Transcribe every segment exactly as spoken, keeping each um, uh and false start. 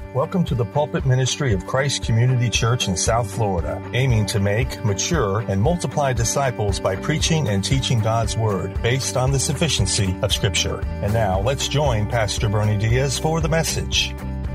Welcome to the pulpit ministry of Christ Community Church in South Florida, aiming to make, mature, and multiply disciples by preaching and teaching God's Word based on the sufficiency of Scripture. And now, let's join Pastor Bernie Diaz for the message.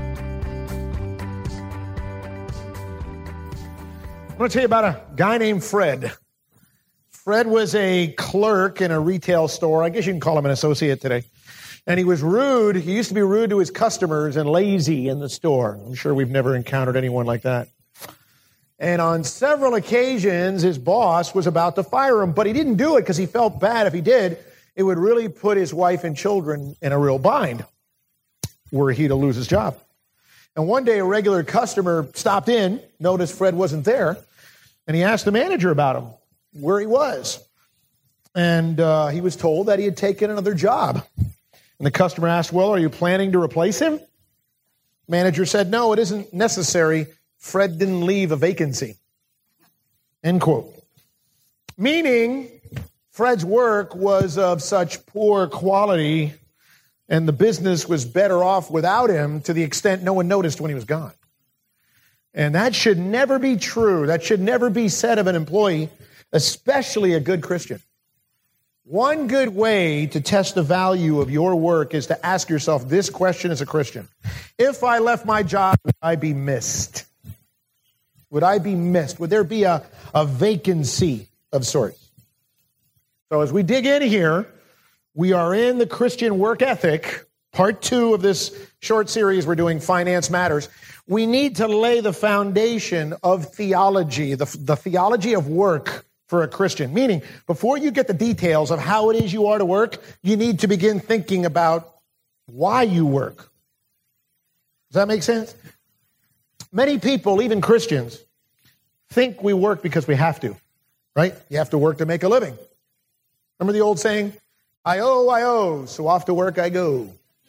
I want to tell you about a guy named Fred. Fred was a clerk in a retail store. I guess you can call him an associate today. And he was rude. He used to be rude to his customers and lazy in the store. I'm sure we've never encountered anyone like that. And on several occasions, his boss was about to fire him, but he didn't do it because he felt bad. If he did, it would really put his wife and children in a real bind were he to lose his job. And one day, a regular customer stopped in, noticed Fred wasn't there, and he asked the manager about him, where he was. And uh, he was told that he had taken another job. And the customer asked, well, are you planning to replace him? Manager said, no, it isn't necessary. Fred didn't leave a vacancy. End quote. Meaning, Fred's work was of such poor quality and the business was better off without him to the extent no one noticed when he was gone. And that should never be true. That should never be said of an employee, especially a good Christian. One good way to test the value of your work is to ask yourself this question as a Christian. If I left my job, would I be missed? Would I be missed? Would there be a, a vacancy of sorts? So as we dig in here, we are in the Christian work ethic, part two of this short series we're doing, Finance Matters. We need to lay the foundation of theology, the, the theology of work for a Christian. Meaning, before you get the details of how it is you are to work, you need to begin thinking about why you work. Does that make sense? Many people, even Christians, think we work because we have to, right? You have to work to make a living. Remember the old saying, I owe, I owe, so off to work I go.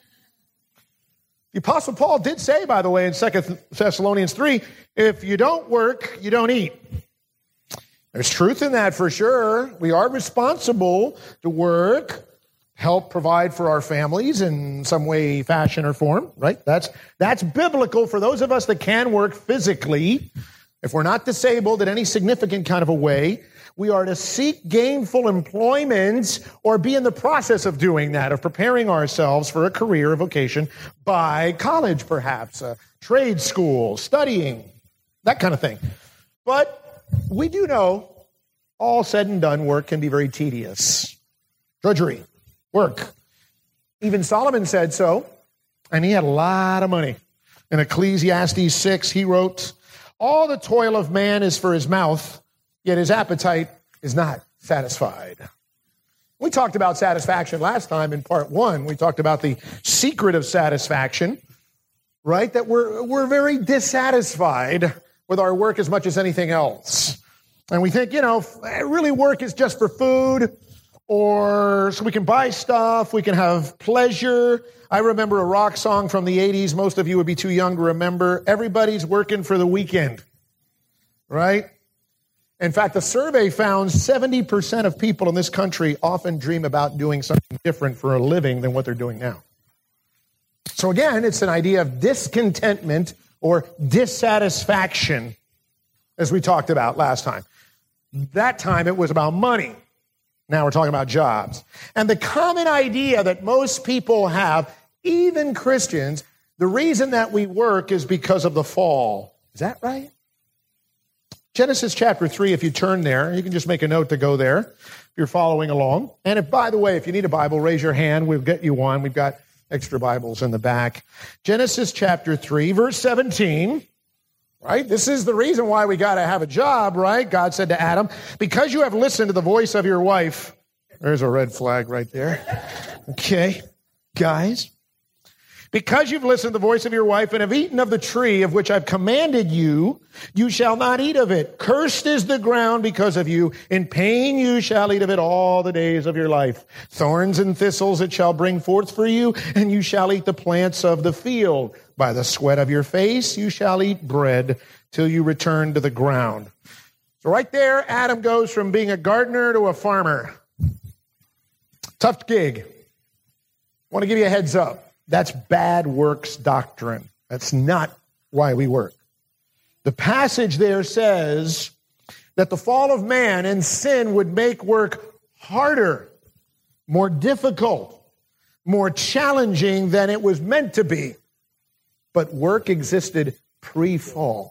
The Apostle Paul did say, by the way, in Second Thessalonians three, if you don't work, you don't eat. There's truth in that for sure. We are responsible to work, help provide for our families in some way, fashion, or form, right? That's, that's biblical for those of us that can work physically. If we're not disabled in any significant kind of a way, we are to seek gainful employment or be in the process of doing that, of preparing ourselves for a career, a vocation, by college perhaps, a trade school, studying, that kind of thing. But we do know, all said and done, work can be very tedious. Drudgery, work. Even Solomon said so, and he had a lot of money. In Ecclesiastes six, he wrote, all the toil of man is for his mouth, yet his appetite is not satisfied. We talked about satisfaction last time in part one. We talked about the secret of satisfaction, right? That we're, we're very dissatisfied with our work as much as anything else. And we think, you know, really work is just for food or so we can buy stuff, we can have pleasure. I remember a rock song from the eighties. Most of you would be too young to remember. Everybody's working for the weekend, right? In fact, a survey found seventy percent of people in this country often dream about doing something different for a living than what they're doing now. So again, it's an idea of discontentment or dissatisfaction, as we talked about last time. That time it was about money. Now we're talking about jobs. And the common idea that most people have, even Christians, the reason that we work is because of the fall. Is that right? Genesis chapter three, if you turn there, you can just make a note to go there if you're following along. And if, by the way, if you need a Bible, raise your hand. We'll get you one. We've got extra Bibles in the back. Genesis chapter three, verse seventeen, right? This is the reason why we got to have a job, right? God said to Adam, because you have listened to the voice of your wife. There's a red flag right there. Okay, guys. Because you've listened to the voice of your wife and have eaten of the tree of which I've commanded you, you shall not eat of it. Cursed is the ground because of you. In pain you shall eat of it all the days of your life. Thorns and thistles it shall bring forth for you, and you shall eat the plants of the field. By the sweat of your face you shall eat bread till you return to the ground. So right there, Adam goes from being a gardener to a farmer. Tough gig. I want to give you a heads up. That's bad works doctrine. That's not why we work. The passage there says that the fall of man and sin would make work harder, more difficult, more challenging than it was meant to be. But work existed pre-fall.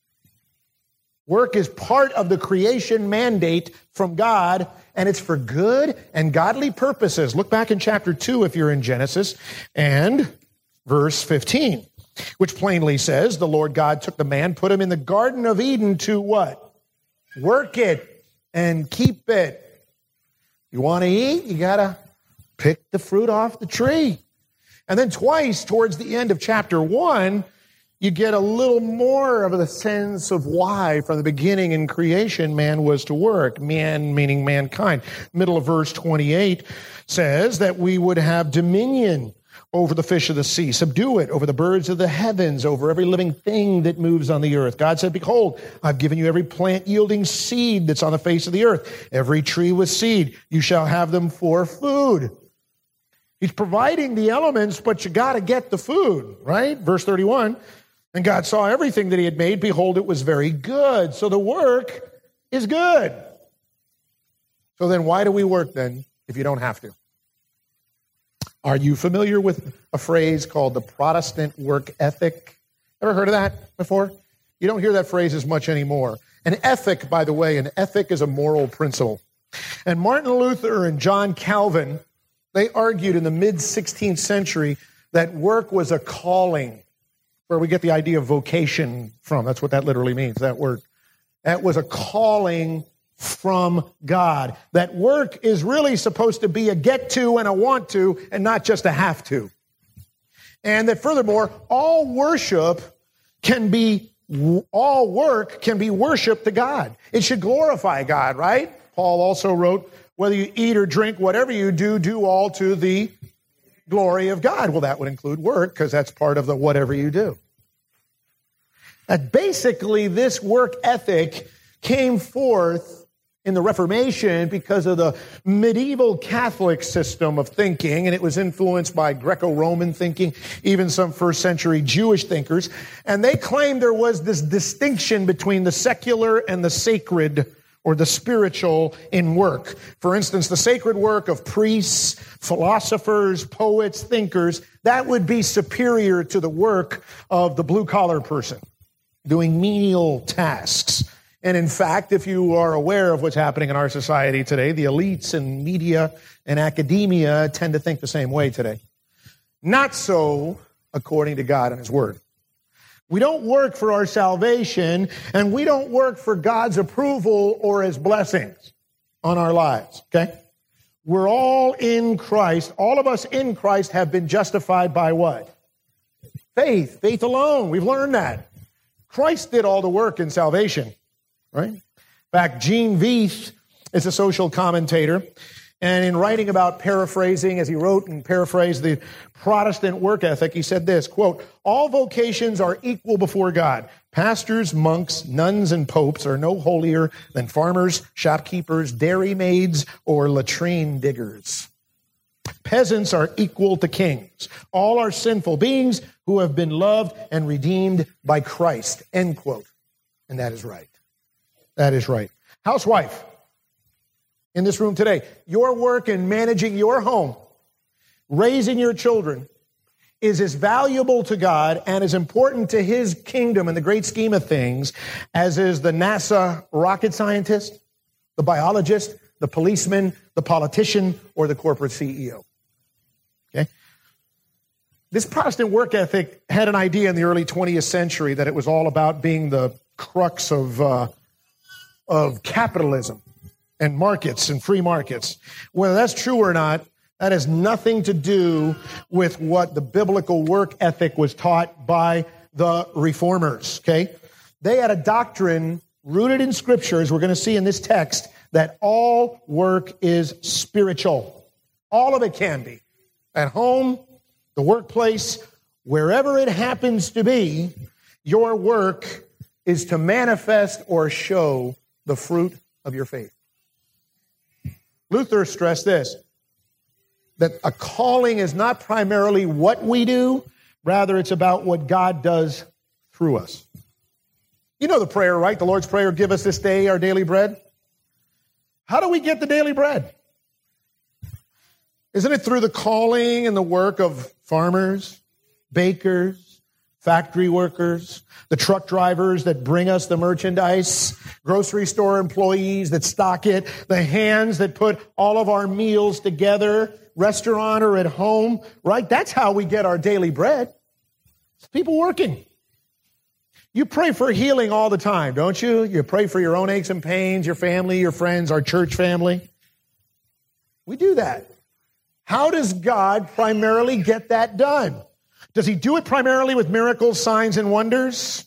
Work is part of the creation mandate from God, and it's for good and godly purposes. Look back in chapter two if you're in Genesis, and verse fifteen, which plainly says, the Lord God took the man, put him in the Garden of Eden to what? Work it and keep it. You want to eat? You got to pick the fruit off the tree. And then twice towards the end of chapter one, you get a little more of a sense of why from the beginning in creation man was to work. Man meaning mankind. Middle of verse twenty-eight says that we would have dominion over the fish of the sea, subdue it, over the birds of the heavens, over every living thing that moves on the earth. God said, behold, I've given you every plant yielding seed that's on the face of the earth, every tree with seed. You shall have them for food. He's providing the elements, but you got to get the food, right? Verse thirty-one, and God saw everything that he had made. Behold, it was very good. So the work is good. So then why do we work then if you don't have to? Are you familiar with a phrase called the Protestant work ethic? Ever heard of that before? You don't hear that phrase as much anymore. An ethic, by the way, an ethic is a moral principle. And Martin Luther and John Calvin, they argued in the mid-sixteenth century that work was a calling, where we get the idea of vocation from. That's what that literally means, that word. That was a calling from God. That work is really supposed to be a get to and a want to, and not just a have to. And that furthermore, all worship can be, all work can be worship to God. It should glorify God, right? Paul also wrote, whether you eat or drink, whatever you do, do all to the glory of God. Well, that would include work, because that's part of the whatever you do. And basically, this work ethic came forth in the Reformation because of the medieval Catholic system of thinking, and it was influenced by Greco-Roman thinking, even some first century Jewish thinkers. And they claimed there was this distinction between the secular and the sacred, or the spiritual, in work. For instance, the sacred work of priests, philosophers, poets, thinkers, that would be superior to the work of the blue-collar person doing menial tasks. And in fact, if you are aware of what's happening in our society today, the elites and media and academia tend to think the same way today. Not so according to God and His Word. We don't work for our salvation, and we don't work for God's approval or His blessings on our lives, okay? We're all in Christ. All of us in Christ have been justified by what? Faith. Faith alone. We've learned that. Christ did all the work in salvation. Right? In fact, Gene Veith is a social commentator, and in writing about paraphrasing, as he wrote and paraphrased the Protestant work ethic, he said this, quote, all vocations are equal before God. Pastors, monks, nuns, and popes are no holier than farmers, shopkeepers, dairy maids, or latrine diggers. Peasants are equal to kings. All are sinful beings who have been loved and redeemed by Christ, end quote. And that is right. That is right. Housewife, in this room today, your work in managing your home, raising your children, is as valuable to God and as important to His kingdom in the great scheme of things as is the NASA rocket scientist, the biologist, the policeman, the politician, or the corporate C E O. Okay? This Protestant work ethic had an idea in the early twentieth century that it was all about being the crux of uh, of capitalism and markets and free markets. Whether that's true or not, that has nothing to do with what the biblical work ethic was taught by the reformers, okay? They had a doctrine rooted in Scripture, as we're going to see in this text, that all work is spiritual. All of it can be. At home, the workplace, wherever it happens to be, your work is to manifest or show the fruit of your faith. Luther stressed this, that a calling is not primarily what we do, Rather, it's about what God does through us. You know the prayer, right? The Lord's Prayer, give us this day our daily bread. How do we get the daily bread? Isn't it through the calling and the work of farmers, bakers, factory workers, the truck drivers that bring us the merchandise, grocery store employees that stock it, the hands that put all of our meals together, restaurant or at home, right? That's how we get our daily bread. It's people working. You pray for healing all the time, don't you? You pray for your own aches and pains, your family, your friends, our church family. We do that. How does God primarily get that done? Does he do it primarily with miracles, signs, and wonders?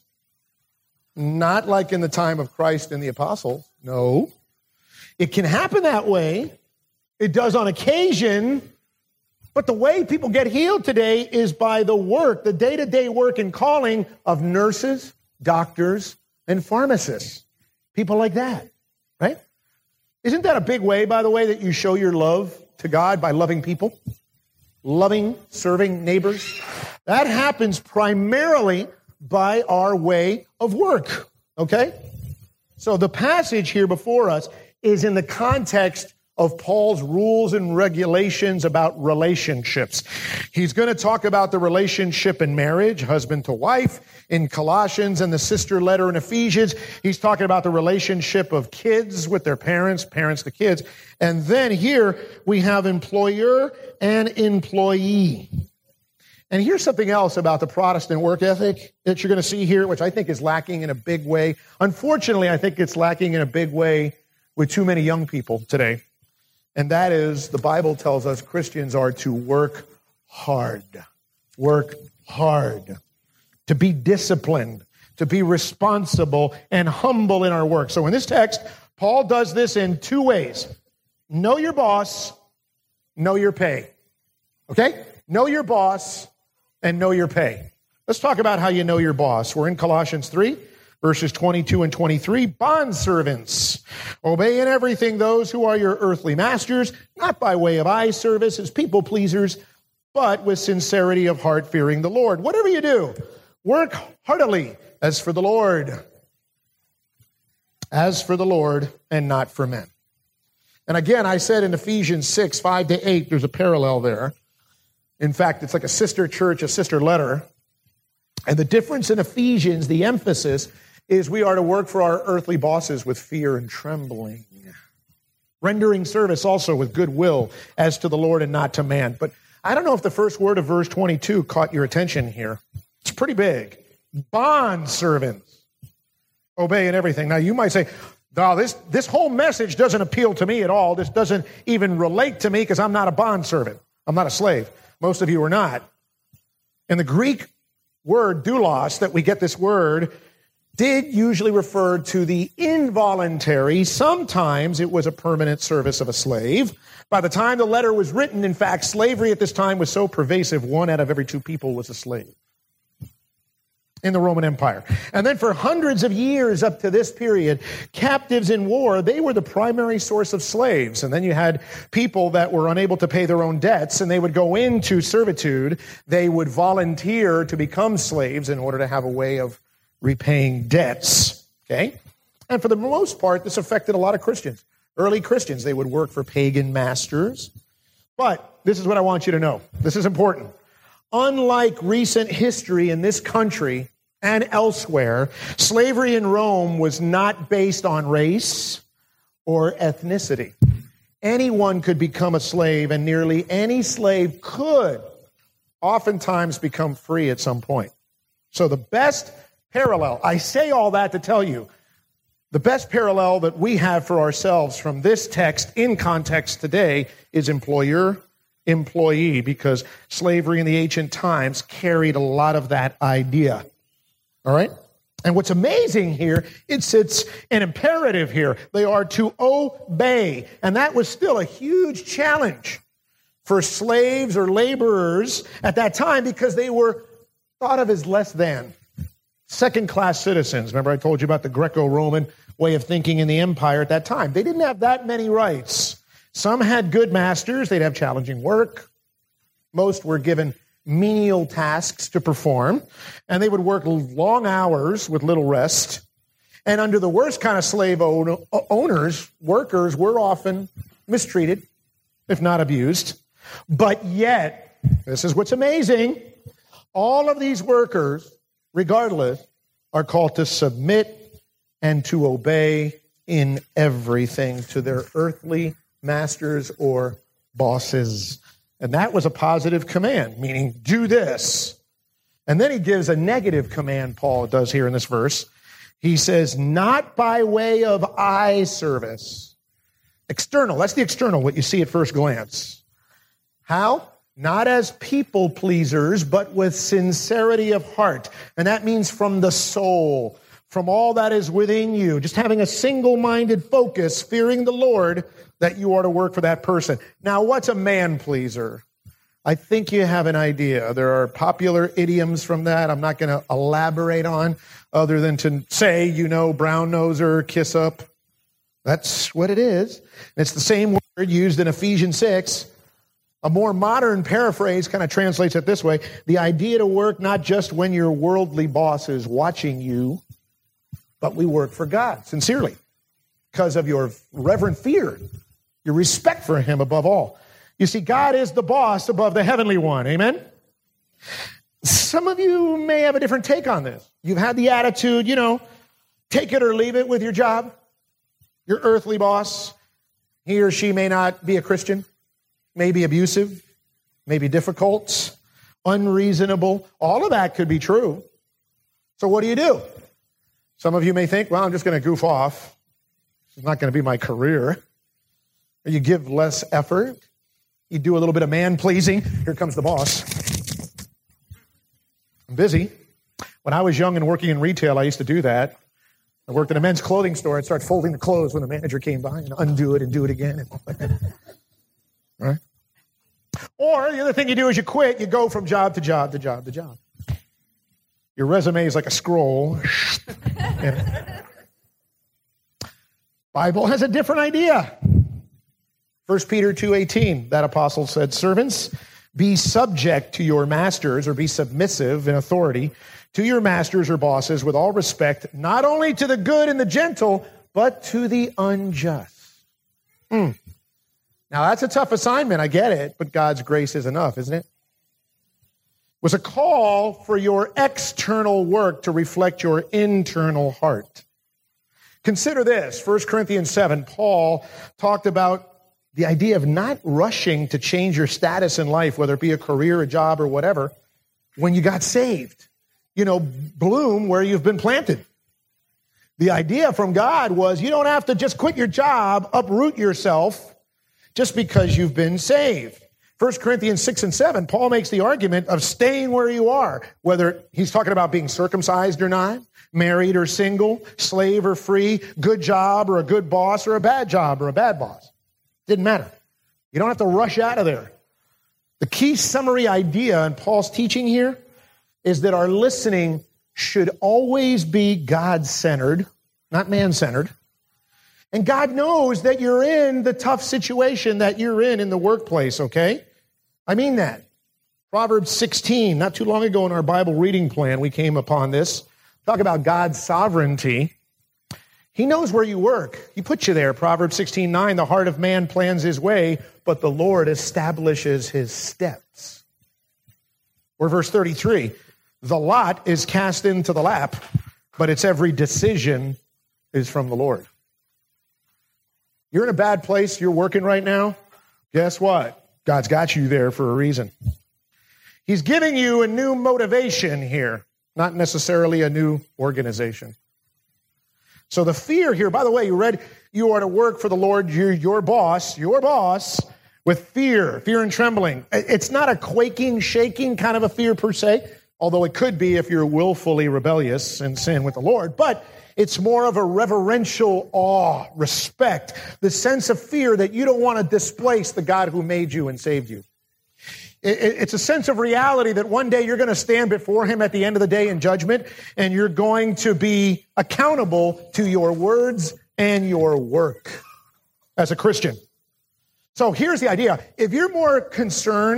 Not like in the time of Christ and the apostles. No. It can happen that way. It does on occasion. But the way people get healed today is by the work, the day-to-day work and calling of nurses, doctors, and pharmacists. People like that, right? Isn't that a big way, by the way, that you show your love to God by loving people? Loving, serving neighbors? That happens primarily by our way of work, okay? So the passage here before us is in the context of Paul's rules and regulations about relationships. He's going to talk about the relationship in marriage, husband to wife, in Colossians, and the sister letter in Ephesians. He's talking about the relationship of kids with their parents, parents to kids. And then here we have employer and employee. And here's something else about the Protestant work ethic that you're going to see here, which I think is lacking in a big way. Unfortunately, I think it's lacking in a big way with too many young people today. And that is, the Bible tells us Christians are to work hard. Work hard. To be disciplined. To be responsible and humble in our work. So in this text, Paul does this in two ways. Know your boss, know your pay. Okay? Know your boss and know your pay. Let's talk about how you know your boss. We're in Colossians three. Verses twenty-two and twenty-three, bondservants, obey in everything those who are your earthly masters, not by way of eye service as people pleasers, but with sincerity of heart, fearing the Lord. Whatever you do, work heartily as for the Lord, as for the Lord and not for men. And again, I said in Ephesians six, five to eight, there's a parallel there. In fact, it's like a sister church, a sister letter. And the difference in Ephesians, the emphasis, is we are to work for our earthly bosses with fear and trembling, rendering service also with goodwill as to the Lord and not to man. But I don't know if the first word of verse twenty-two caught your attention here. It's pretty big. Bond servants, obey in everything. Now you might say, no, this, this whole message doesn't appeal to me at all. This doesn't even relate to me because I'm not a bond servant. I'm not a slave. Most of you are not. And the Greek word doulos, that we get this word, did usually refer to the involuntary. Sometimes it was a permanent service of a slave. By the time the letter was written, in fact, slavery at this time was so pervasive, one out of every two people was a slave in the Roman Empire. And then for hundreds of years up to this period, captives in war, they were the primary source of slaves. And then you had people that were unable to pay their own debts, and they would go into servitude. They would volunteer to become slaves in order to have a way of repaying debts. Okay? And for the most part, this affected a lot of Christians. Early Christians, they would work for pagan masters. But this is what I want you to know. This is important. Unlike recent history in this country and elsewhere, slavery in Rome was not based on race or ethnicity. Anyone could become a slave, and nearly any slave could oftentimes become free at some point. So the best parallel, I say all that to tell you, the best parallel that we have for ourselves from this text in context today is employer employee, because slavery in the ancient times carried a lot of that idea. All right? And what's amazing here, it sits an imperative here. They are to obey. And that was still a huge challenge for slaves or laborers at that time, because they were thought of as less than, second-class citizens. Remember I told you about the Greco-Roman way of thinking in the empire at that time. They didn't have that many rights. Some had good masters. They'd have challenging work. Most were given menial tasks to perform, and they would work long hours with little rest. And under the worst kind of slave owners, workers were often mistreated, if not abused. But yet, this is what's amazing, all of these workers, regardless, are called to submit and to obey in everything to their earthly masters or bosses. And that was a positive command, meaning do this. And then he gives a negative command, Paul does here in this verse. He says, not by way of eye service. External, that's the external, what you see at first glance. How? Not as people pleasers, but with sincerity of heart. And that means from the soul, from all that is within you. Just having a single-minded focus, fearing the Lord, that you are to work for that person. Now, what's a man pleaser? I think you have an idea. There are popular idioms from that I'm not going to elaborate on, other than to say, you know, brown noser, kiss up. That's what it is. It's the same word used in Ephesians six. A more modern paraphrase kind of translates it this way. The idea to work not just when your worldly boss is watching you, but we work for God, sincerely, because of your reverent fear, your respect for him above all. You see, God is the boss above the heavenly one. Amen? Some of you may have a different take on this. You've had the attitude, you know, take it or leave it with your job. Your earthly boss, he or she may not be a Christian, may be abusive, may be difficult, unreasonable. All of that could be true. So what do you do? Some of you may think, well, I'm just going to goof off. This is not going to be my career. Or you give less effort. You do a little bit of man-pleasing. Here comes the boss. I'm busy. When I was young and working in retail, I used to do that. I worked in a men's clothing store. I'd start folding the clothes when the manager came by and undo it and do it again. And all that. Right? Or the other thing you do is you quit. You go from job to job to job to job. Your resume is like a scroll. And Bible has a different idea. First Peter two eighteen, that apostle said, servants, be subject to your masters, or be submissive in authority to your masters or bosses with all respect, not only to the good and the gentle, but to the unjust. Mm. Now, that's a tough assignment. I get it, but God's grace is enough, isn't it? It was a call for your external work to reflect your internal heart. Consider this. First Corinthians seven, Paul talked about the idea of not rushing to change your status in life, whether it be a career, a job, or whatever, when you got saved. You know, bloom where you've been planted. The idea from God was you don't have to just quit your job, uproot yourself, just because you've been saved. First Corinthians six and seven, Paul makes the argument of staying where you are, whether he's talking about being circumcised or not, married or single, slave or free, good job or a good boss, or a bad job or a bad boss. Didn't matter. You don't have to rush out of there. The key summary idea in Paul's teaching here is that our listening should always be God-centered, not man-centered. And God knows that you're in the tough situation that you're in in the workplace, okay? I mean that. Proverbs sixteen, not too long ago in our Bible reading plan, we came upon this. Talk about God's sovereignty. He knows where you work. He put you there. Proverbs sixteen nine, the heart of man plans his way, but the Lord establishes his steps. Or verse thirty-three, the lot is cast into the lap, but its every decision is from the Lord. You're in a bad place, you're working right now. Guess what? God's got you there for a reason. He's giving you a new motivation here, not necessarily a new organization. So the fear here, by the way, you read, you are to work for the Lord, your, your boss, your boss, with fear, fear and trembling. It's not a quaking, shaking kind of a fear per se, although it could be if you're willfully rebellious and sin with the Lord. But it's more of a reverential awe, respect, the sense of fear that you don't want to displace the God who made you and saved you. It's a sense of reality that one day you're going to stand before him at the end of the day in judgment, and you're going to be accountable to your words and your work as a Christian. So here's the idea. If you're more concerned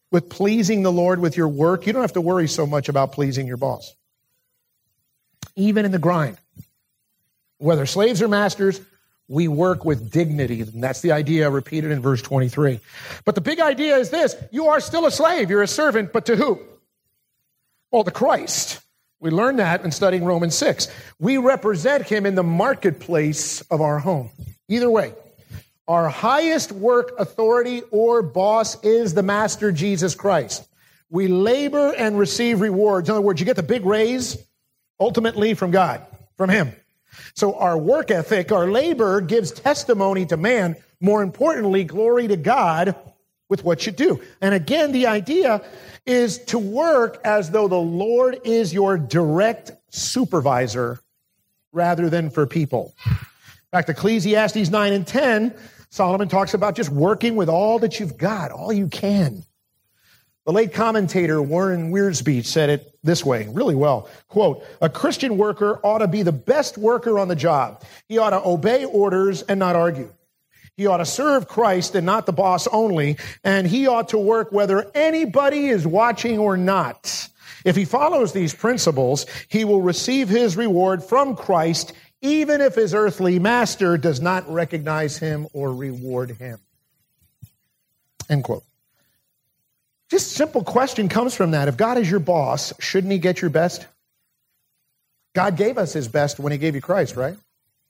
with pleasing the Lord with your work, you don't have to worry so much about pleasing your boss. Even in the grind. Whether slaves or masters, we work with dignity. And that's the idea repeated in verse twenty-three. But the big idea is this. You are still a slave. You're a servant, but to who? Well, to Christ. We learned that in studying Romans six. We represent him in the marketplace of our home. Either way, our highest work authority or boss is the Master Jesus Christ. We labor and receive rewards. In other words, you get the big raise ultimately from God, from him. So our work ethic, our labor gives testimony to man. More importantly, glory to God with what you do. And again, the idea is to work as though the Lord is your direct supervisor rather than for people. In fact, Ecclesiastes nine and ten, Solomon talks about just working with all that you've got, all you can. The late commentator Warren Wiersbe said it this way, really well. Quote, a Christian worker ought to be the best worker on the job. He ought to obey orders and not argue. He ought to serve Christ and not the boss only, and he ought to work whether anybody is watching or not. If he follows these principles, he will receive his reward from Christ, even if his earthly master does not recognize him or reward him. End quote. Just a simple question comes from that. If God is your boss, shouldn't he get your best? God gave us his best when he gave you Christ, right?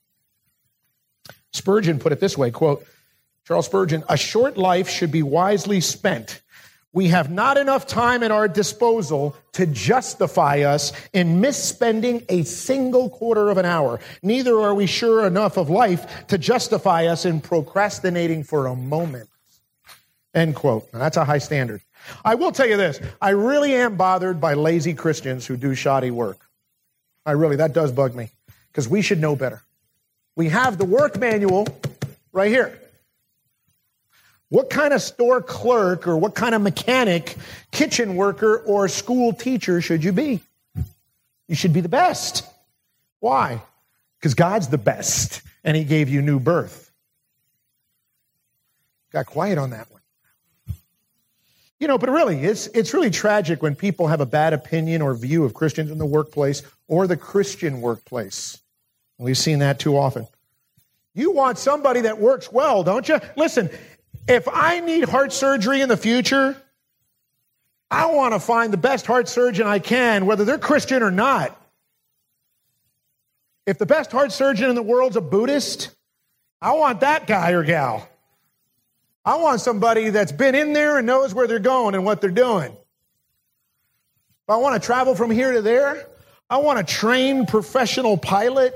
Spurgeon put it this way, quote, Charles Spurgeon, a short life should be wisely spent. We have not enough time at our disposal to justify us in misspending a single quarter of an hour. Neither are we sure enough of life to justify us in procrastinating for a moment. End quote. Now, that's a high standard. I will tell you this. I really am bothered by lazy Christians who do shoddy work. I really, that does bug me because we should know better. We have the work manual right here. What kind of store clerk or what kind of mechanic, kitchen worker, or school teacher should you be? You should be the best. Why? Because God's the best, and he gave you new birth. Got quiet on that one. You know, but really, it's it's really tragic when people have a bad opinion or view of Christians in the workplace or the Christian workplace. We've seen that too often. You want somebody that works well, don't you? Listen, if I need heart surgery in the future, I want to find the best heart surgeon I can, whether they're Christian or not. If the best heart surgeon in the world's a Buddhist, I want that guy or gal. I want somebody that's been in there and knows where they're going and what they're doing. If I want to travel from here to there, I want a trained professional pilot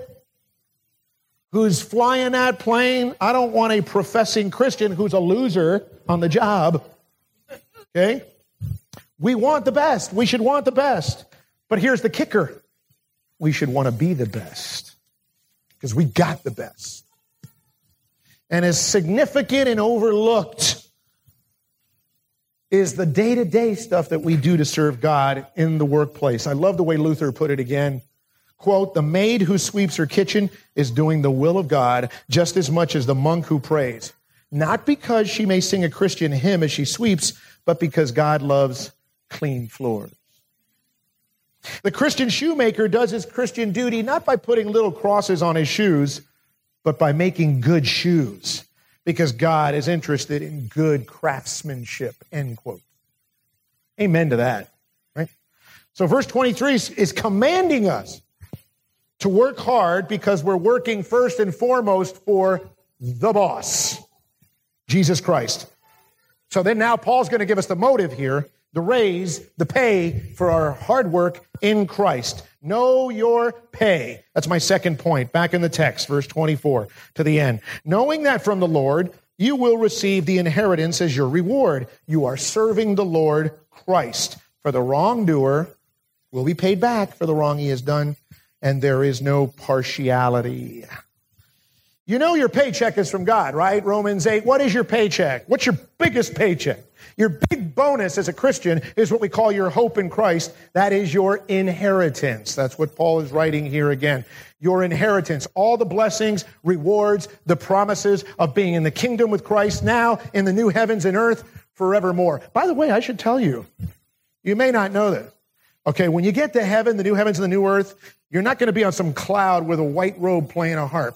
who's flying that plane. I don't want a professing Christian who's a loser on the job. Okay? We want the best. We should want the best. But here's the kicker. We should want to be the best because we got the best. And as significant and overlooked is the day-to-day stuff that we do to serve God in the workplace. I love the way Luther put it again. Quote, the maid who sweeps her kitchen is doing the will of God just as much as the monk who prays. Not because she may sing a Christian hymn as she sweeps, but because God loves clean floors. The Christian shoemaker does his Christian duty not by putting little crosses on his shoes, but by making good shoes, because God is interested in good craftsmanship, end quote. Amen to that, right? So verse twenty-three is commanding us to work hard because we're working first and foremost for the boss, Jesus Christ. So then now Paul's going to give us the motive here, the raise, the pay for our hard work in Christ. Know your pay. That's my second point, back in the text, verse twenty-four to the end. Knowing that from the Lord, you will receive the inheritance as your reward. You are serving the Lord Christ. For the wrongdoer will be paid back for the wrong he has done, and there is no partiality. You know your paycheck is from God, right? Romans eight. What is your paycheck? What's your biggest paycheck? Your big bonus as a Christian is what we call your hope in Christ. That is your inheritance. That's what Paul is writing here again. Your inheritance. All the blessings, rewards, the promises of being in the kingdom with Christ now in the new heavens and earth forevermore. By the way, I should tell you, you may not know that. Okay, when you get to heaven, the new heavens and the new earth, you're not going to be on some cloud with a white robe playing a harp.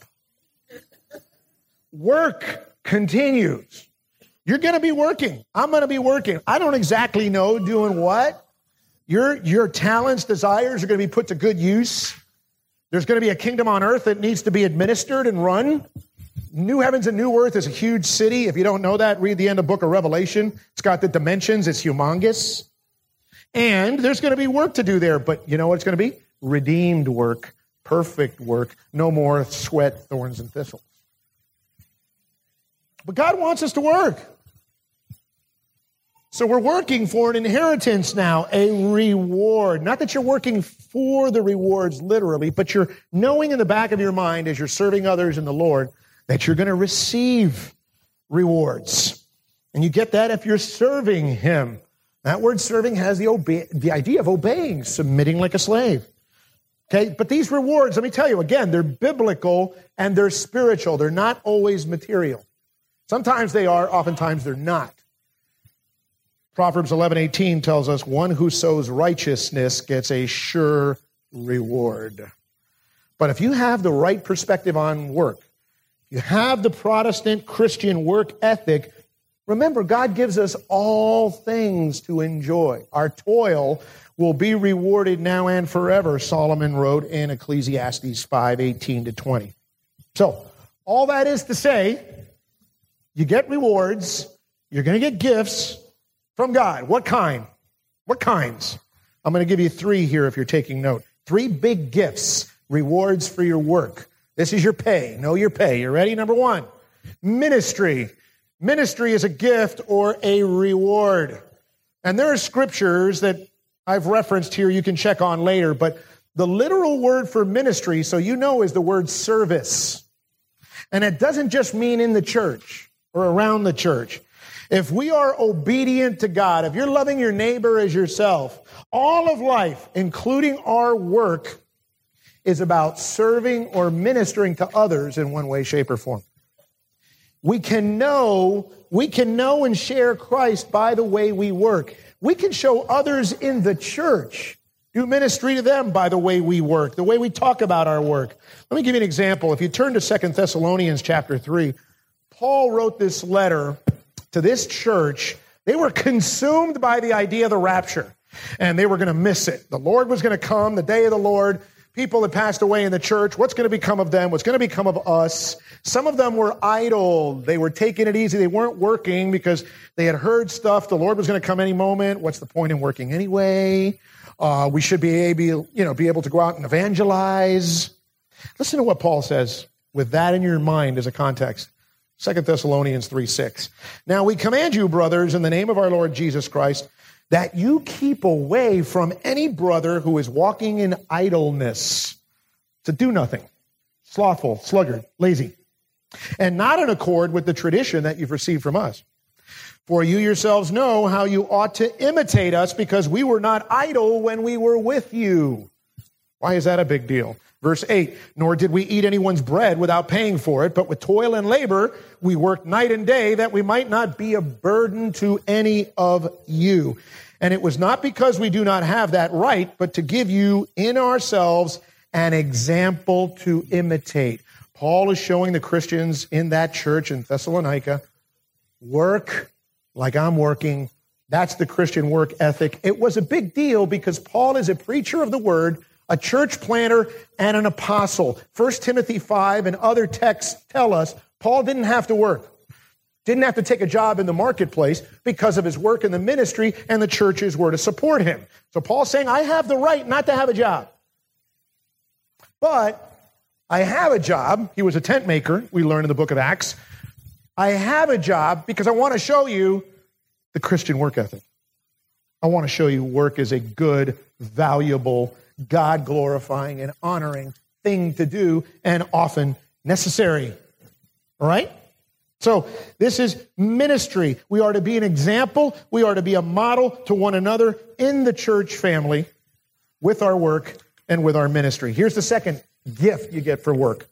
Work continues. You're going to be working. I'm going to be working. I don't exactly know doing what. Your, your talents, desires are going to be put to good use. There's going to be a kingdom on earth that needs to be administered and run. New heavens and new earth is a huge city. If you don't know that, read the end of the book of Revelation. It's got the dimensions. It's humongous. And there's going to be work to do there. But you know what it's going to be? Redeemed work, perfect work, no more sweat, thorns, and thistles. But God wants us to work. So we're working for an inheritance now, a reward. Not that you're working for the rewards literally, but you're knowing in the back of your mind as you're serving others in the Lord that you're going to receive rewards. And you get that if you're serving Him. That word serving has the, obe- the idea of obeying, submitting like a slave. Okay, but these rewards, let me tell you again, they're biblical and they're spiritual. They're not always material. Sometimes they are, oftentimes they're not. Proverbs eleven eighteen tells us, one who sows righteousness gets a sure reward. But if you have the right perspective on work, you have the Protestant Christian work ethic, remember, God gives us all things to enjoy. Our toil will be rewarded now and forever, Solomon wrote in Ecclesiastes five eighteen to twenty. So, all that is to say, you get rewards, you're going to get gifts from God. What kind? What kinds? I'm going to give you three here if you're taking note. Three big gifts, rewards for your work. This is your pay. Know your pay. You ready? Number one, ministry. Ministry is a gift or a reward. And there are scriptures that I've referenced here you can check on later, but the literal word for ministry, so you know, is the word service. And it doesn't just mean in the church or around the church. If we are obedient to God, if you're loving your neighbor as yourself, all of life, including our work, is about serving or ministering to others in one way, shape, or form. We can know, we can know and share Christ by the way we work. We can show others in the church, do ministry to them by the way we work, the way we talk about our work. Let me give you an example. If you turn to Second Thessalonians chapter three, Paul wrote this letter to this church. They were consumed by the idea of the rapture, and they were going to miss it. The Lord was going to come, the day of the Lord. People had passed away in the church. What's going to become of them? What's going to become of us? Some of them were idle. They were taking it easy. They weren't working because they had heard stuff. The Lord was going to come any moment. What's the point in working anyway? Uh, we should be able, you know, be able to go out and evangelize. Listen to what Paul says with that in your mind as a context. Second Thessalonians three six. Now we command you, brothers, in the name of our Lord Jesus Christ, that you keep away from any brother who is walking in idleness, to do nothing, slothful, sluggard, lazy, and not in accord with the tradition that you've received from us. For you yourselves know how you ought to imitate us, because we were not idle when we were with you. Why is that a big deal? Verse eight, nor did we eat anyone's bread without paying for it, but with toil and labor we worked night and day that we might not be a burden to any of you. And it was not because we do not have that right, but to give you in ourselves an example to imitate. Paul is showing the Christians in that church in Thessalonica, work like I'm working. That's the Christian work ethic. It was a big deal because Paul is a preacher of the word, a church planter, and an apostle. First Timothy five and other texts tell us Paul didn't have to work, didn't have to take a job in the marketplace because of his work in the ministry, and the churches were to support him. So Paul's saying, I have the right not to have a job. But I have a job. He was a tent maker, we learn in the book of Acts. I have a job because I want to show you the Christian work ethic. I want to show you work is a good, valuable, God-glorifying and honoring thing to do, and often necessary. All right? So this is ministry. We are to be an example. We are to be a model to one another in the church family with our work and with our ministry. Here's the second gift you get for work.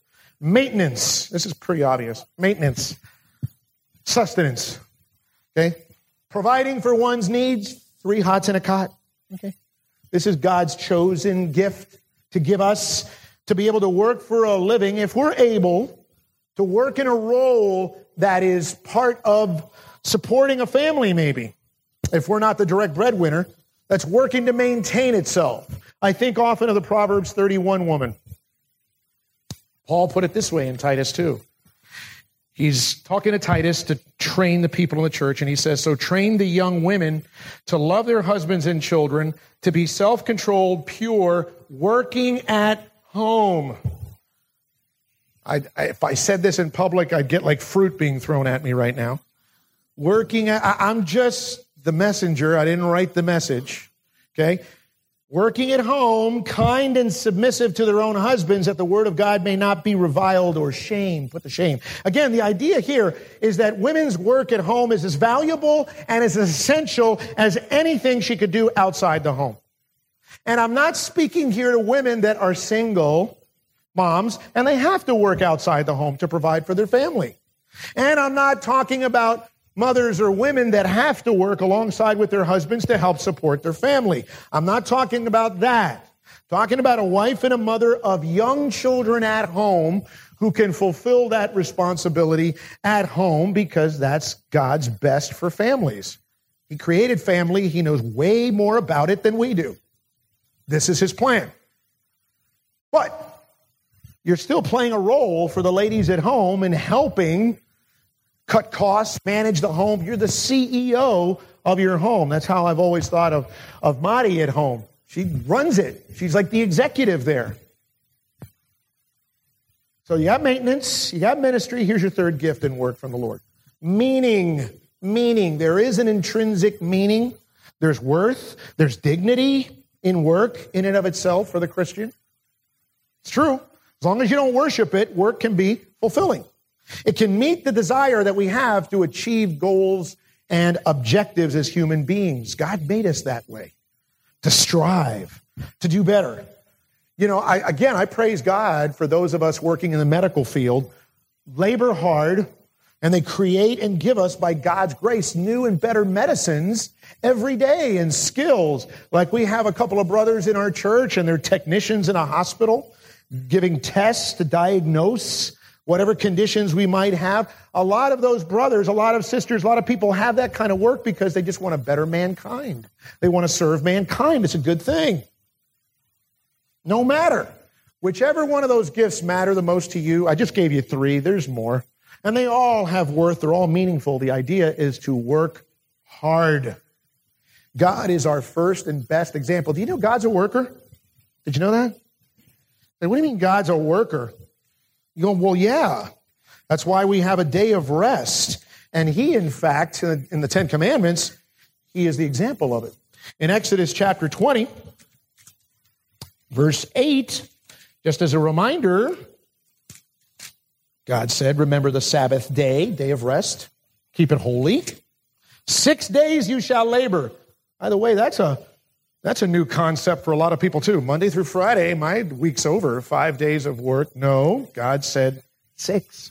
Maintenance. This is pretty obvious. Maintenance. Sustenance. Okay? Providing for one's needs, three hots and a cot. Okay. This is God's chosen gift to give us to be able to work for a living. If we're able to work in a role that is part of supporting a family, maybe, if we're not the direct breadwinner, that's working to maintain itself. I think often of the Proverbs thirty-one woman. Paul put it this way in Titus two. He's talking to Titus to train the people in the church, and he says, so train the young women to love their husbands and children, to be self-controlled, pure, working at home. I, I, if I said this in public, I'd get like fruit being thrown at me right now. Working at, I, I'm just the messenger. I didn't write the message, okay? Working at home, kind and submissive to their own husbands, that the word of God may not be reviled or shamed, put to shame. Again, the idea here is that women's work at home is as valuable and as essential as anything she could do outside the home. And I'm not speaking here to women that are single moms, and they have to work outside the home to provide for their family. And I'm not talking about mothers or women that have to work alongside with their husbands to help support their family. I'm not talking about that. I'm talking about a wife and a mother of young children at home who can fulfill that responsibility at home because that's God's best for families. He created family. He knows way more about it than we do. This is his plan. But you're still playing a role for the ladies at home in helping cut costs, manage the home. You're the C E O of your home. That's how I've always thought of, of Marty at home. She runs it. She's like the executive there. So you got maintenance, you got ministry. Here's your third gift and work from the Lord. Meaning, meaning. There is an intrinsic meaning. There's worth. There's dignity in work in and of itself for the Christian. It's true. As long as you don't worship it, work can be fulfilling. It can meet the desire that we have to achieve goals and objectives as human beings. God made us that way, to strive, to do better. You know, I, again, I praise God for those of us working in the medical field, labor hard, and they create and give us, by God's grace, new and better medicines every day and skills. Like we have a couple of brothers in our church, and they're technicians in a hospital, giving tests to diagnose whatever conditions we might have. A lot of those brothers, a lot of sisters, a lot of people have that kind of work because they just want to better mankind. They want to serve mankind. It's a good thing. No matter. Whichever one of those gifts matter the most to you, I just gave you three. There's more. And they all have worth. They're all meaningful. The idea is to work hard. God is our first and best example. Do you know God's a worker? Did you know that? What do you mean God's a worker? You go, well, yeah. That's why we have a day of rest. And he, in fact, in the Ten Commandments, he is the example of it. In Exodus chapter twenty, verse eight, just as a reminder, God said, remember the Sabbath day, day of rest. Keep it holy. Six days you shall labor. By the way, that's a That's a new concept for a lot of people too. Monday through Friday, my week's over. Five days of work. No, God said six.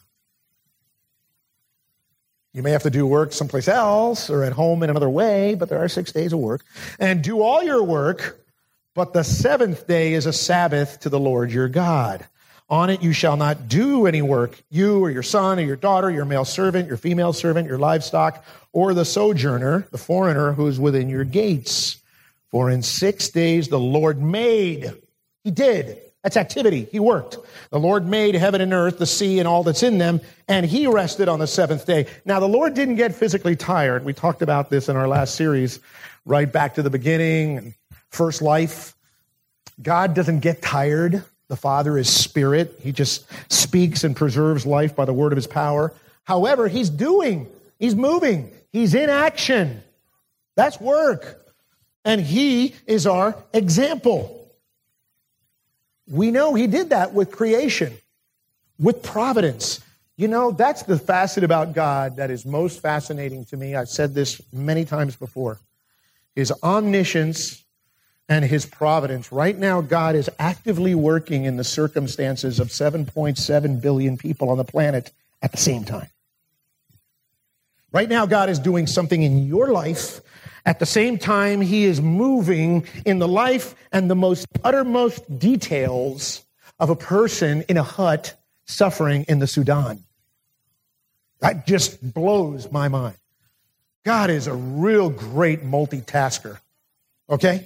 You may have to do work someplace else or at home in another way, but there are six days of work. And do all your work, but the seventh day is a Sabbath to the Lord your God. On it you shall not do any work, you or your son or your daughter, your male servant, your female servant, your livestock, or the sojourner, the foreigner who is within your gates. For in six days the Lord made, he did, that's activity, he worked. The Lord made heaven and earth, the sea and all that's in them, and he rested on the seventh day. Now the Lord didn't get physically tired. We talked about this in our last series, right back to the beginning, and first life. God doesn't get tired. The Father is spirit. He just speaks and preserves life by the word of his power. However, he's doing, he's moving, he's in action. That's work. And he is our example. We know he did that with creation, with providence. You know, that's the facet about God that is most fascinating to me. I've said this many times before. His omniscience and his providence. Right now, God is actively working in the circumstances of seven point seven billion people on the planet at the same time. Right now, God is doing something in your life. At the same time, he is moving in the life and the most uttermost details of a person in a hut suffering in the Sudan. That just blows my mind. God is a real great multitasker. Okay?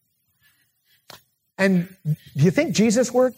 And do you think Jesus worked?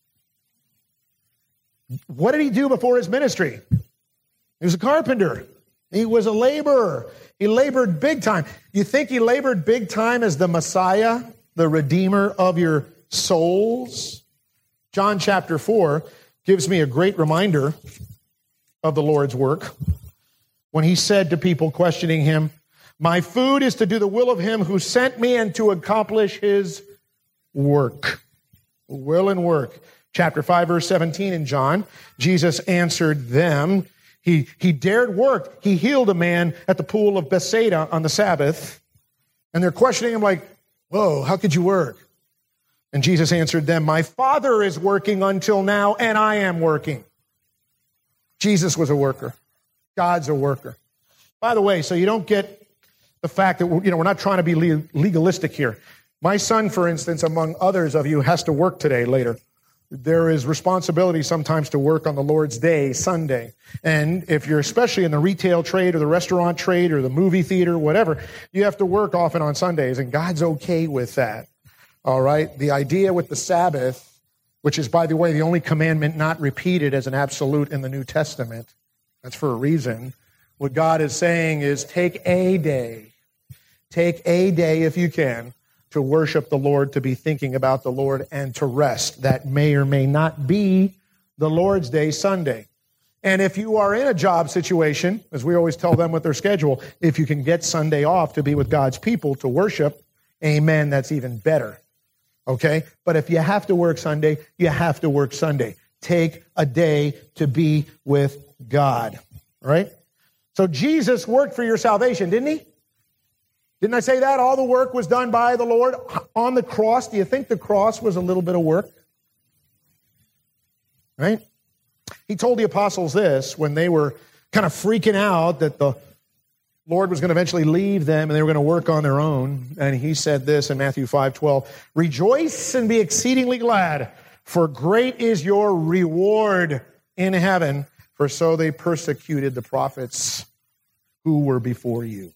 What did he do before his ministry? He was a carpenter. He was a laborer. He labored big time. You think he labored big time as the Messiah, the Redeemer of your souls? John chapter four gives me a great reminder of the Lord's work when he said to people questioning him, "My food is to do the will of him who sent me and to accomplish his work." Will and work. Chapter five, verse seventeen in John, Jesus answered them. He, he dared work. He healed a man at the pool of Bethsaida on the Sabbath. And they're questioning him like, whoa, how could you work? And Jesus answered them, "My Father is working until now, and I am working." Jesus was a worker. God's a worker. By the way, so you don't get the fact that, you know, we're not trying to be legalistic here. My son, for instance, among others of you, has to work today later. There is responsibility sometimes to work on the Lord's day, Sunday. And if you're especially in the retail trade or the restaurant trade or the movie theater, whatever, you have to work often on Sundays, and God's okay with that. All right? The idea with the Sabbath, which is, by the way, the only commandment not repeated as an absolute in the New Testament, that's for a reason. What God is saying is take a day, take a day if you can, to worship the Lord, to be thinking about the Lord, and to rest. That may or may not be the Lord's Day, Sunday. And if you are in a job situation, as we always tell them with their schedule, if you can get Sunday off to be with God's people, to worship, amen, that's even better. Okay? But if you have to work Sunday, you have to work Sunday. Take a day to be with God. All right? So Jesus worked for your salvation, didn't he? Didn't I say that? All the work was done by the Lord on the cross. Do you think the cross was a little bit of work? Right? He told the apostles this when they were kind of freaking out that the Lord was going to eventually leave them and they were going to work on their own. And he said this in Matthew five twelve, "Rejoice and be exceedingly glad, for great is your reward in heaven, for so they persecuted the prophets who were before you."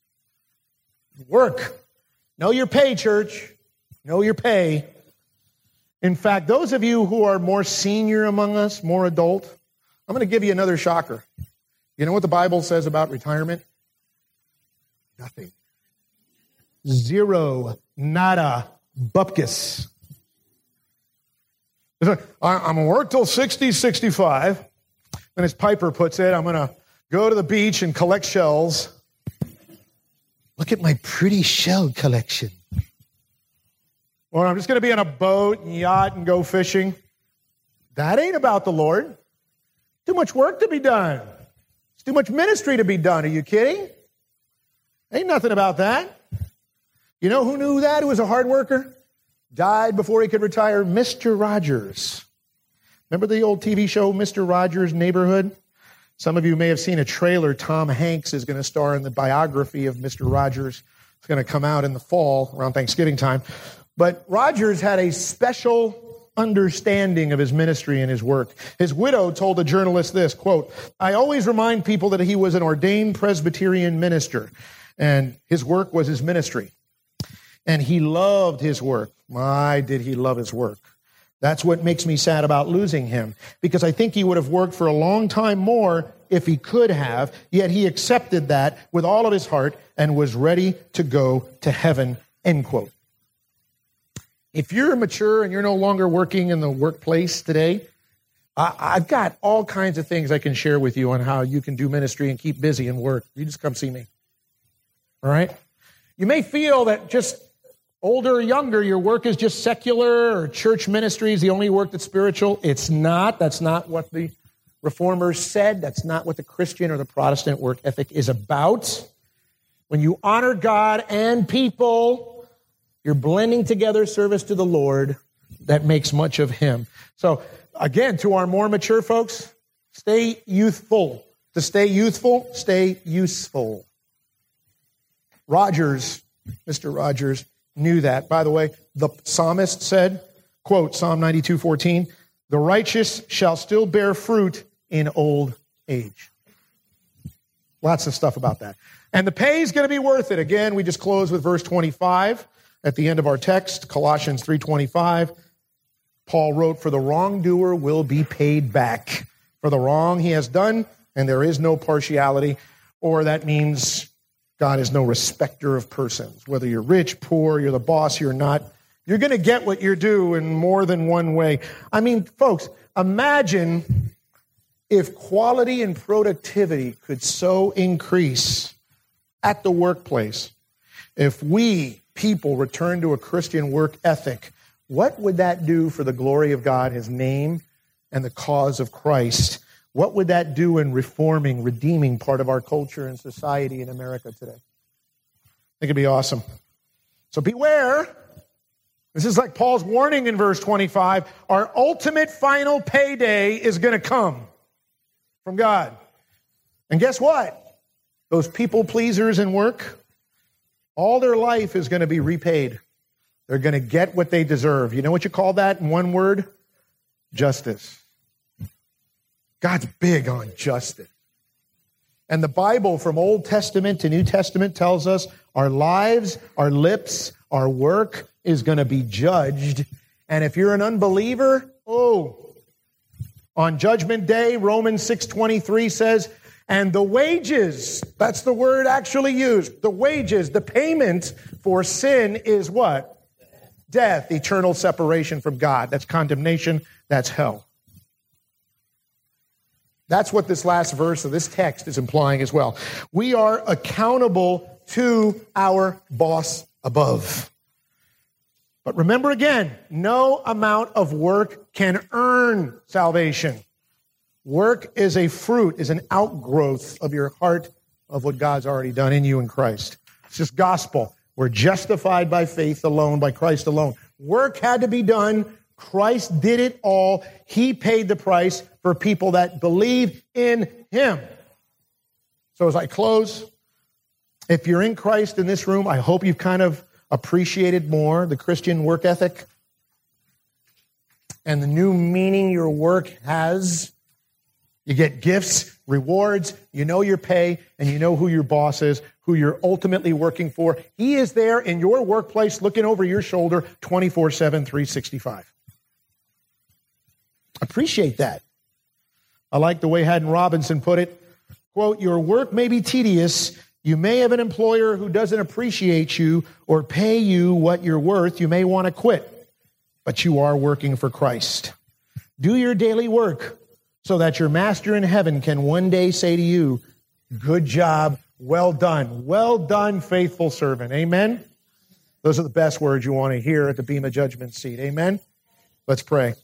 Work. Know your pay, church. Know your pay. In fact, those of you who are more senior among us, more adult, I'm going to give you another shocker. You know what the Bible says about retirement? Nothing. Zero. Nada. Bupkis. I'm going to work till sixty, sixty-five. And as Piper puts it, I'm going to go to the beach and collect shells. Look at my pretty shell collection. Or I'm just going to be on a boat and yacht and go fishing. That ain't about the Lord. Too much work to be done. It's too much ministry to be done. Are you kidding? Ain't nothing about that. You know who knew that? Who was a hard worker? Died before he could retire? Mister Rogers. Remember the old T V show, Mister Rogers' Neighborhood? Some of you may have seen a trailer. Tom Hanks is going to star in the biography of Mister Rogers. It's going to come out in the fall, around Thanksgiving time. But Rogers had a special understanding of his ministry and his work. His widow told a journalist this, quote, "I always remind people that he was an ordained Presbyterian minister, and his work was his ministry. And he loved his work." My, did he love his work. That's what makes me sad about losing him, because I think he would have worked for a long time more if he could have, yet he accepted that with all of his heart and was ready to go to heaven, end quote. If you're mature and you're no longer working in the workplace today, I've got all kinds of things I can share with you on how you can do ministry and keep busy and work. You just come see me. All right? You may feel that just older or younger, your work is just secular, or church ministry is the only work that's spiritual. It's not. That's not what the Reformers said. That's not what the Christian or the Protestant work ethic is about. When you honor God and people, you're blending together service to the Lord that makes much of Him. So, again, to our more mature folks, stay youthful. To stay youthful, stay useful. Rogers, Mister Rogers, knew that. By the way, the psalmist said, quote, Psalm ninety-two fourteen, the righteous shall still bear fruit in old age. Lots of stuff about that. And the pay is going to be worth it. Again, we just close with verse twenty-five at the end of our text, Colossians three twenty-five. Paul wrote, for the wrongdoer will be paid back for the wrong he has done, and there is no partiality, or that means God is no respecter of persons. Whether you're rich, poor, you're the boss, you're not, you're going to get what you're due in more than one way. I mean, folks, imagine if quality and productivity could so increase at the workplace. If we, people, return to a Christian work ethic, what would that do for the glory of God, His name, and the cause of Christ? What would that do in reforming, redeeming part of our culture and society in America today? I think it'd be awesome. So beware. This is like Paul's warning in verse twenty-five. Our ultimate final payday is going to come from God. And guess what? Those people pleasers in work, all their life is going to be repaid. They're going to get what they deserve. You know what you call that in one word? Justice. God's big on justice. And the Bible from Old Testament to New Testament tells us our lives, our lips, our work is going to be judged. And if you're an unbeliever, oh, on Judgment Day, Romans six twenty-three says, and the wages, that's the word actually used, the wages, the payment for sin is what? Death, eternal separation from God. That's condemnation, that's hell. That's what this last verse of this text is implying as well. We are accountable to our boss above. But remember again, no amount of work can earn salvation. Work is a fruit, is an outgrowth of your heart of what God's already done in you in Christ. It's just gospel. We're justified by faith alone, by Christ alone. Work had to be done. Christ did it all. He paid the price for people that believe in Him. So as I close, if you're in Christ in this room, I hope you've kind of appreciated more the Christian work ethic and the new meaning your work has. You get gifts, rewards, you know your pay, and you know who your boss is, who you're ultimately working for. He is there in your workplace looking over your shoulder twenty-four seven, three sixty-five. Appreciate that. I like the way Haddon Robinson put it. Quote, your work may be tedious. You may have an employer who doesn't appreciate you or pay you what you're worth. You may want to quit, but you are working for Christ. Do your daily work so that your master in heaven can one day say to you, good job, well done, well done, faithful servant. Amen? Those are the best words you want to hear at the Bema Judgment Seat. Amen? Let's pray.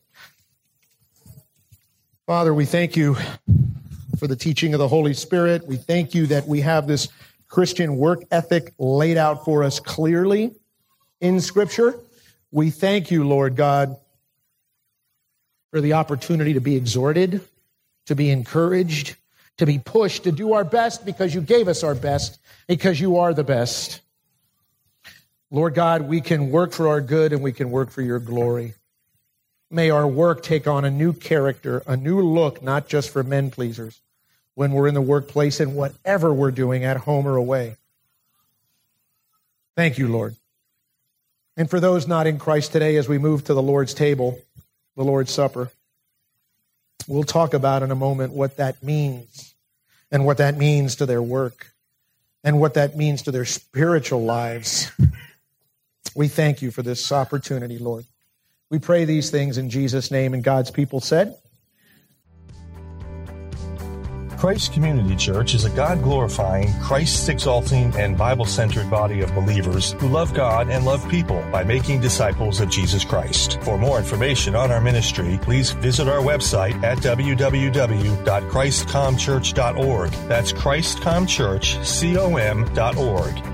Father, we thank you for the teaching of the Holy Spirit. We thank you that we have this Christian work ethic laid out for us clearly in Scripture. We thank you, Lord God, for the opportunity to be exhorted, to be encouraged, to be pushed, to do our best because you gave us our best, because you are the best. Lord God, we can work for our good and we can work for your glory. May our work take on a new character, a new look, not just for men pleasers, when we're in the workplace and whatever we're doing at home or away. Thank you, Lord. And for those not in Christ today, as we move to the Lord's table, the Lord's Supper, we'll talk about in a moment what that means and what that means to their work and what that means to their spiritual lives. We thank you for this opportunity, Lord. We pray these things in Jesus' name, and God's people said, Christ Community Church is a God-glorifying, Christ-exalting, and Bible-centered body of believers who love God and love people by making disciples of Jesus Christ. For more information on our ministry, please visit our website at w w w dot christ com church dot org. That's christ com church com dot org.